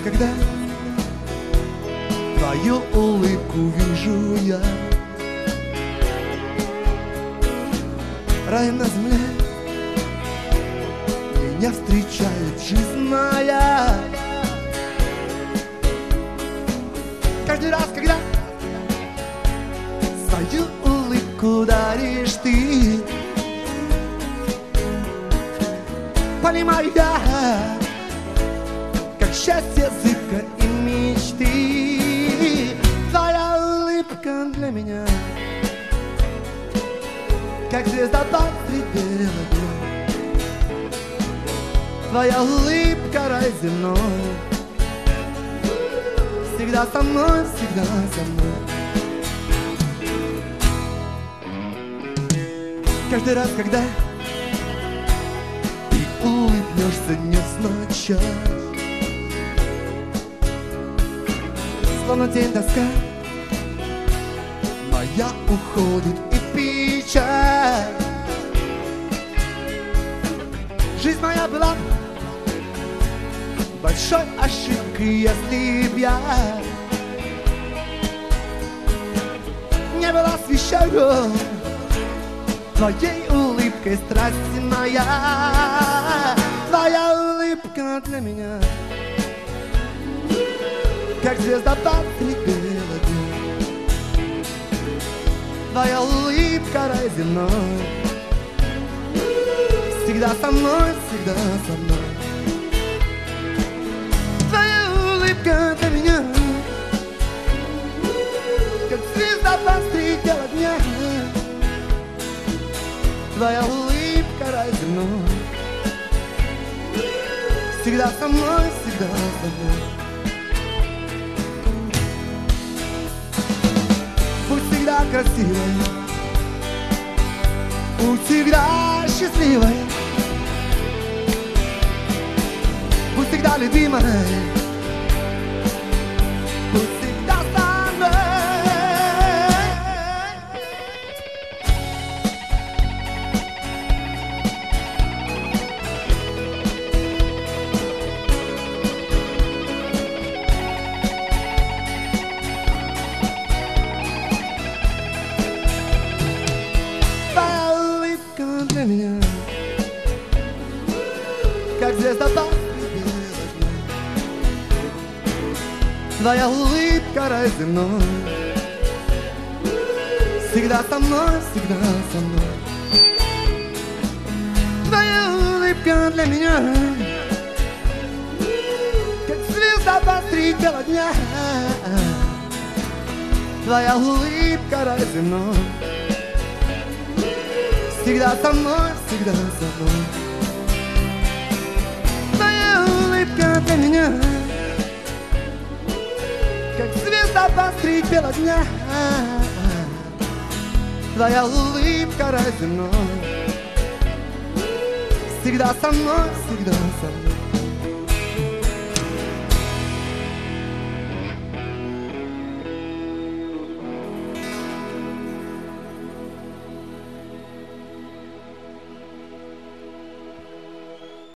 когда твою улыбку вижу я, рай на земле меня встречает жизнь моя. Каждый раз, когда свою улыбку даришь ты, понимаю я, как счастье, языка и мечты. Твоя улыбка для меня, как звезда посреди бела дня. Твоя улыбка рай земной, всегда со мной, всегда со мной. Каждый раз, когда ты улыбнешься невзначай, словно тень тоска моя уходит и печаль. Жизнь моя была большой ошибкой, если б я не была освещена твоей улыбкой, страсть моя. Твоя улыбка для меня, как звезда посреди бела дня. Твоя улыбка рай земной, всегда со мной, всегда со мной. Твоя улыбка для меня, как звезда посреди бела дня. Твоя улыбка рай земной, всегда со мной, всегда со мной. Будь всегда красивой, будь всегда счастливой, будь всегда любимой, будь всегда со мной. Для меня, как звезда посреди бела дня. Твоя улыбка рай земной, всегда со мной, всегда со мной. Твоя улыбка для меня, как звезда посреди бела дня. Твоя улыбка рай земной, всегда со мной, всегда со мной. Твоя улыбка для меня, как звезда посреди бела дня. Твоя улыбка рай земной, всегда со мной, всегда со мной.